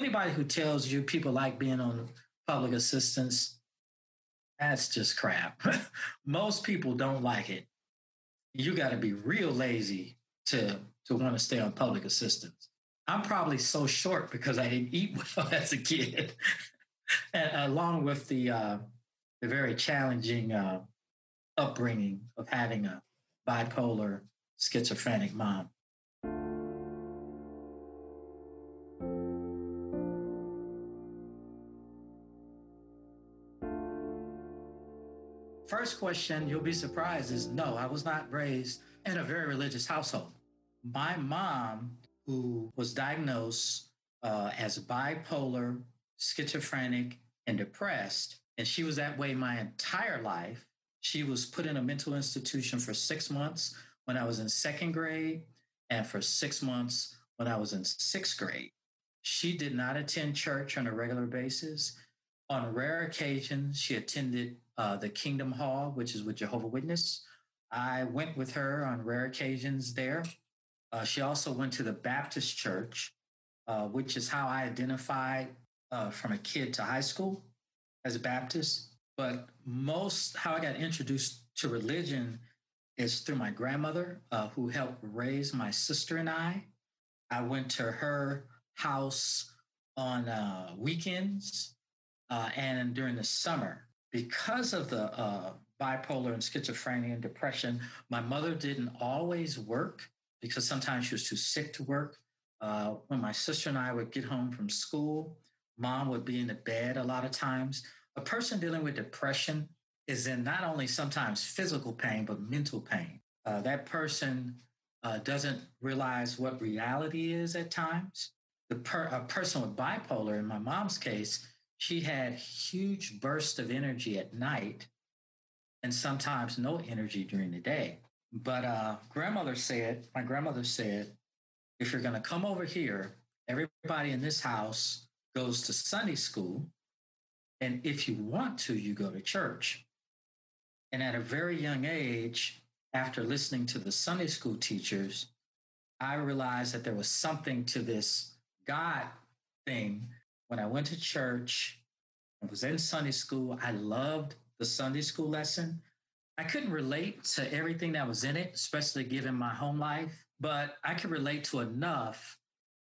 anybody who tells you people like being on public assistance, that's just crap. Most people don't like it. You got to be real lazy to want to stay on public assistance. I'm probably so short because I didn't eat well as a kid, and along with the very challenging upbringing of having a bipolar schizophrenic mom. First question, you'll be surprised, is no, I was not raised in a very religious household. My mom, who was diagnosed as bipolar, schizophrenic, and depressed, and she was that way my entire life. She was put in a mental institution for 6 months when I was in second grade and for 6 months when I was in sixth grade. She did not attend church on a regular basis. On rare occasions, she attended the Kingdom Hall, which is with Jehovah's Witness. I went with her on rare occasions there. She also went to the Baptist church, which is how I identified from a kid to high school as a Baptist. But how I got introduced to religion is through my grandmother, who helped raise my sister and I. I went to her house on weekends and during the summer. Because of the bipolar and schizophrenia and depression, my mother didn't always work because sometimes she was too sick to work. When my sister and I would get home from school, mom would be in the bed a lot of times. A person dealing with depression is in not only sometimes physical pain, but mental pain. That person doesn't realize what reality is at times. A person with bipolar, in my mom's case, she had huge bursts of energy at night and sometimes no energy during the day. But my grandmother said, if you're going to come over here, everybody in this house goes to Sunday school. And if you want to, you go to church. And at a very young age, after listening to the Sunday school teachers, I realized that there was something to this God thing. When I went to church, I was in Sunday school. I loved the Sunday school lesson. I couldn't relate to everything that was in it, especially given my home life, but I could relate to enough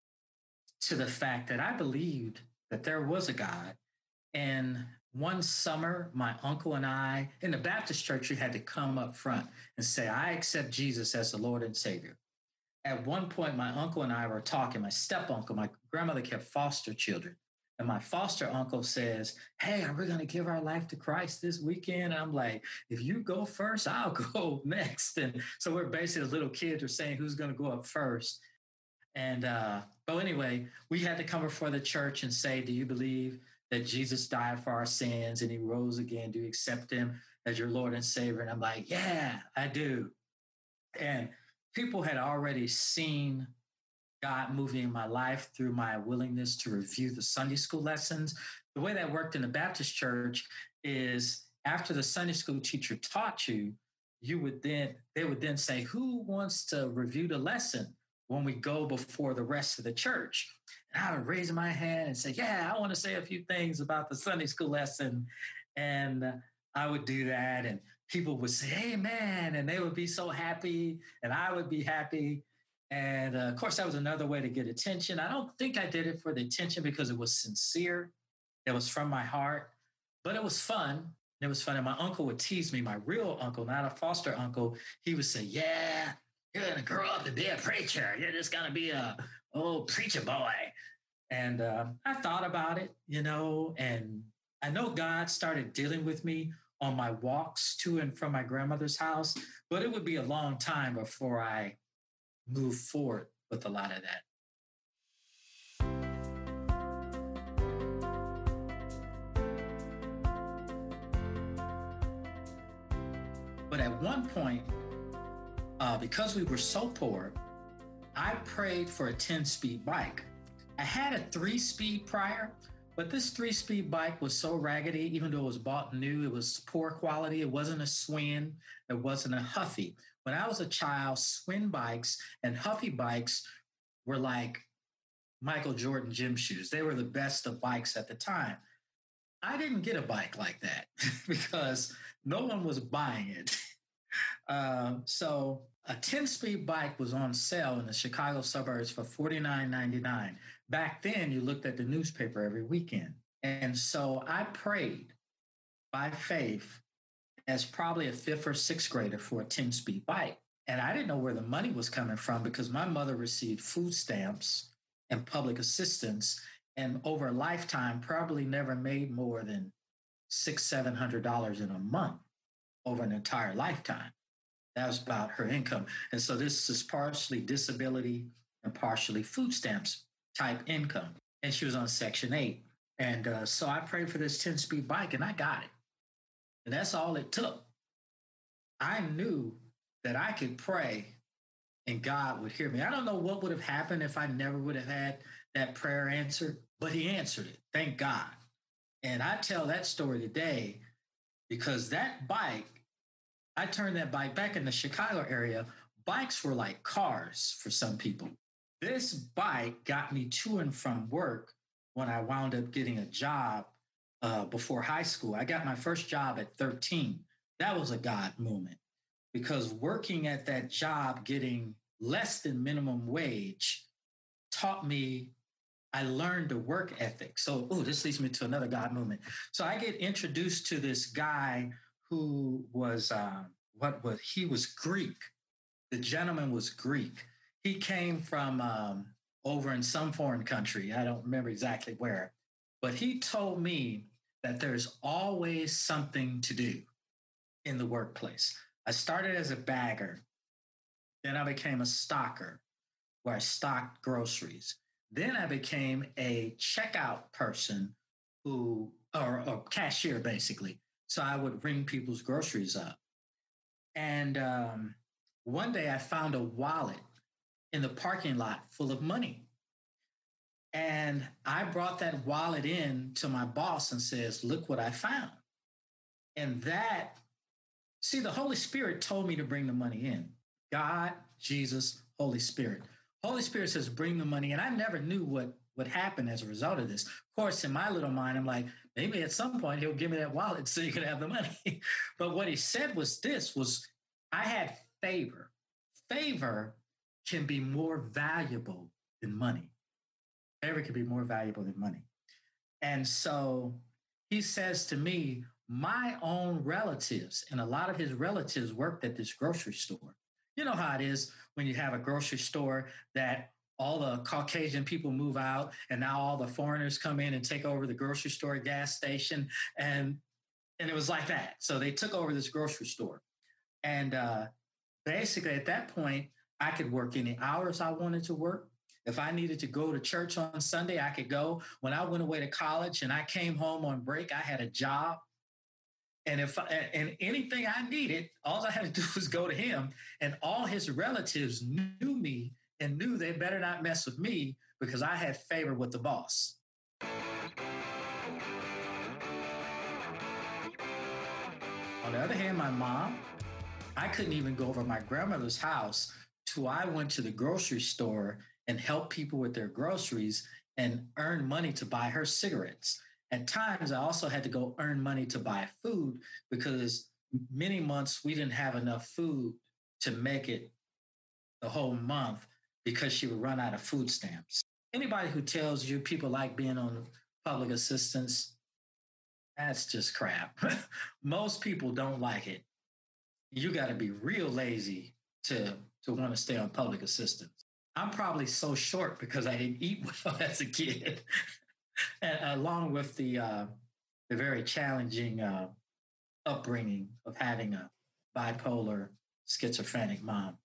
to the fact that I believed that there was a God. And one summer, my uncle and I, in the Baptist church, you had to come up front and say, I accept Jesus as the Lord and Savior. At one point, my uncle and I were talking, my step uncle, my grandmother kept foster children. And my foster uncle says, hey, are we going to give our life to Christ this weekend? And I'm like, if you go first, I'll go next. And so we're basically, as little kids, are saying who's going to go up first. And but anyway, we had to come before the church and say, do you believe that Jesus died for our sins and he rose again? Do you accept him as your Lord and Savior? And I'm like, yeah, I do. And people had already seen God moving in my life through my willingness to review the Sunday school lessons. The way that worked in the Baptist church is after the Sunday school teacher taught you, they would then say, who wants to review the lesson when we go before the rest of the church? And I would raise my hand and say, yeah, I want to say a few things about the Sunday school lesson. And I would do that. And people would say, amen. And they would be so happy. And I would be happy. And of course, that was another way to get attention. I don't think I did it for the attention because it was sincere. It was from my heart, but it was fun. It was fun. And my uncle would tease me, my real uncle, not a foster uncle. He would say, yeah, you're going to grow up to be a preacher. You're just going to be a old preacher boy. And I thought about it, and I know God started dealing with me on my walks to and from my grandmother's house, but it would be a long time before I move forward with a lot of that. But at one point, because we were so poor, I prayed for a 10-speed bike. I had a 3-speed prior, but this 3-speed bike was so raggedy, even though it was bought new, it was poor quality. It wasn't a Swin. It wasn't a Huffy. When I was a child, Swin bikes and Huffy bikes were like Michael Jordan gym shoes. They were the best of bikes at the time. I didn't get a bike like that because no one was buying it. So a 10-speed bike was on sale in the Chicago suburbs for $49.99. Back then, you looked at the newspaper every weekend. And so I prayed by faith as probably a fifth or sixth grader for a 10-speed bike. And I didn't know where the money was coming from because my mother received food stamps and public assistance, and over a lifetime probably never made more than $600-700 in a month over an entire lifetime. That was about her income. And so this is partially disability and partially food stamps type income. And she was on Section 8. And so I prayed for this 10-speed bike and I got it. And that's all it took. I knew that I could pray and God would hear me. I don't know what would have happened if I never would have had that prayer answered, but he answered it. Thank God. And I tell that story today because that bike, I turned that bike back in the Chicago area. Bikes were like cars for some people. This bike got me to and from work when I wound up getting a job before high school. I got my first job at 13. That was a God moment because working at that job, getting less than minimum wage, taught me, I learned the work ethic. So, this leads me to another God moment. So I get introduced to this guy who was, he was Greek. The gentleman was Greek. He came from over in some foreign country. I don't remember exactly where, but he told me that there's always something to do in the workplace. I started as a bagger. Then I became a stocker where I stocked groceries. Then I became a checkout person or cashier basically. So I would ring people's groceries up. And one day I found a wallet in the parking lot full of money. And I brought that wallet in to my boss and says, look what I found. And the Holy Spirit told me to bring the money in. God, Jesus, Holy Spirit. Holy Spirit says, bring the money. And I never knew what would happen as a result of this. Of course, in my little mind, I'm like, maybe at some point he'll give me that wallet so you can have the money. But what he said was I had favor. Favor can be more valuable than money. Favor can be more valuable than money. And so he says to me, my own relatives, and a lot of his relatives worked at this grocery store. You know how it is when you have a grocery store that all the Caucasian people move out and now all the foreigners come in and take over the grocery store gas station. And it was like that. So they took over this grocery store. And basically at that point, I could work any hours I wanted to work. If I needed to go to church on Sunday, I could go. When I went away to college and I came home on break, I had a job. And and anything I needed, all I had to do was go to him. And all his relatives knew me and knew they better not mess with me because I had favor with the boss. On the other hand, my mom, I couldn't even go over to my grandmother's house till I went to the grocery store and helped people with their groceries and earn money to buy her cigarettes. At times, I also had to go earn money to buy food because many months we didn't have enough food to make it the whole month because she would run out of food stamps. Anybody who tells you people like being on public assistance, that's just crap. Most people don't like it. You got to be real lazy to want to stay on public assistance. I'm probably so short because I didn't eat well as a kid, and along with the very challenging upbringing of having a bipolar schizophrenic mom.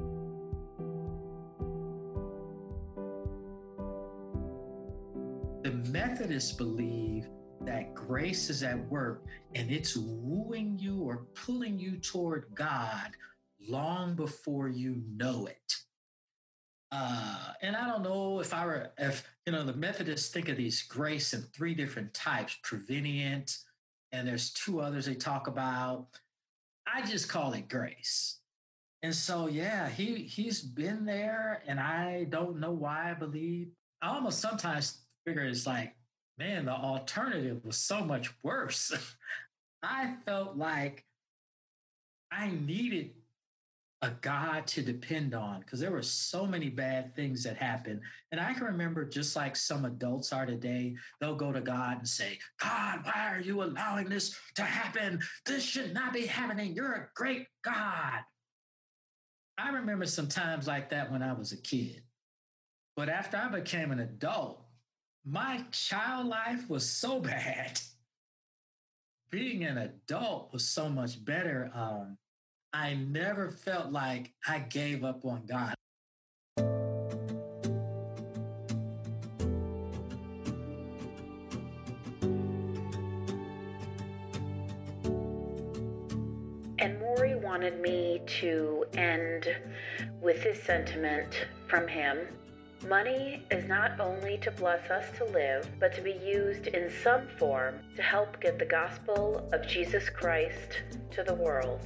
The Methodists believe that grace is at work and it's wooing you or pulling you toward God long before you know it. And I don't know if the Methodists think of these grace in three different types, prevenient, and there's two others they talk about. I just call it grace. And so, yeah, he's been there, and I don't know why I believe I almost sometimes figure it's like, man, the alternative was so much worse. I felt like I needed a God to depend on because there were so many bad things that happened. And I can remember, just like some adults are today, they'll go to God and say, God, why are you allowing this to happen? This should not be happening. You're a great God. I remember some times like that when I was a kid. But after I became an adult, my child life was so bad. Being an adult was so much better. I never felt like I gave up on God. And Maury wanted me to end with this sentiment from him. Money is not only to bless us to live, but to be used in some form to help get the gospel of Jesus Christ to the world.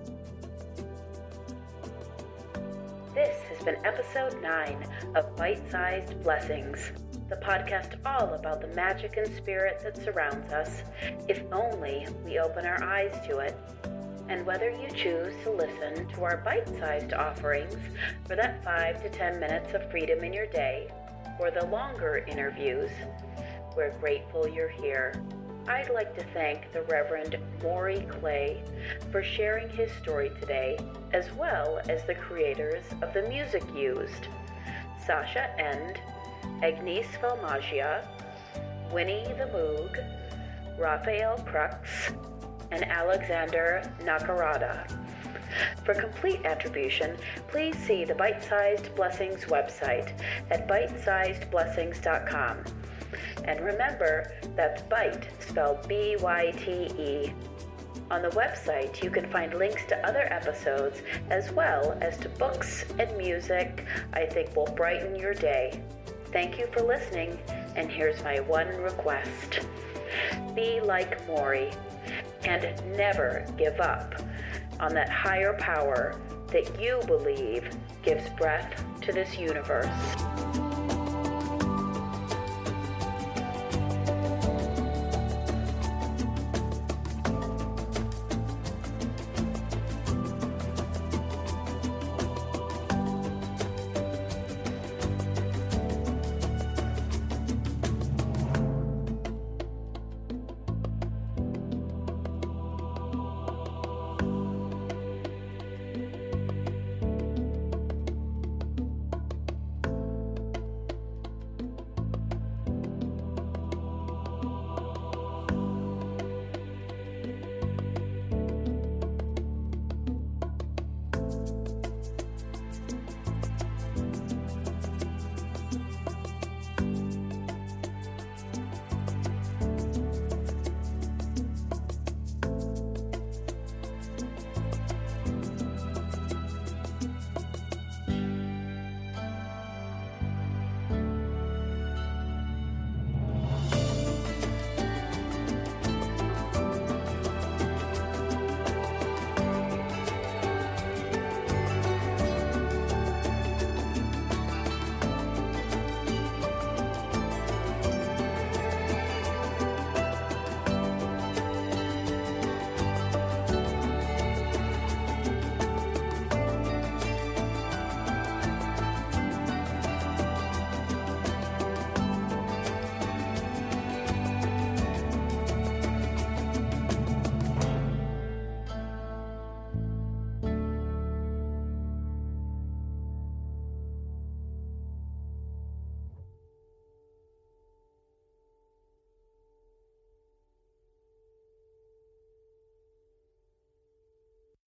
This has been episode 9 of Bite-Sized Blessings, the podcast all about the magic and spirit that surrounds us, if only we open our eyes to it. And whether you choose to listen to our bite-sized offerings for that 5 to 10 minutes of freedom in your day, or the longer interviews, we're grateful you're here. I'd like to thank the Reverend Maury Clay for sharing his story today, as well as the creators of the music used, Sasha End, Agnes Valmagia, Winnie the Moog, Raphael Crux, and Alexander Nakarada. For complete attribution, please see the Bite-Sized Blessings website at bitesizedblessings.com. And remember, that's bite spelled B-Y-T-E. On the website, you can find links to other episodes as well as to books and music I think will brighten your day. Thank you for listening, and here's my one request. Be like Maury, and never give up on that higher power that you believe gives breath to this universe.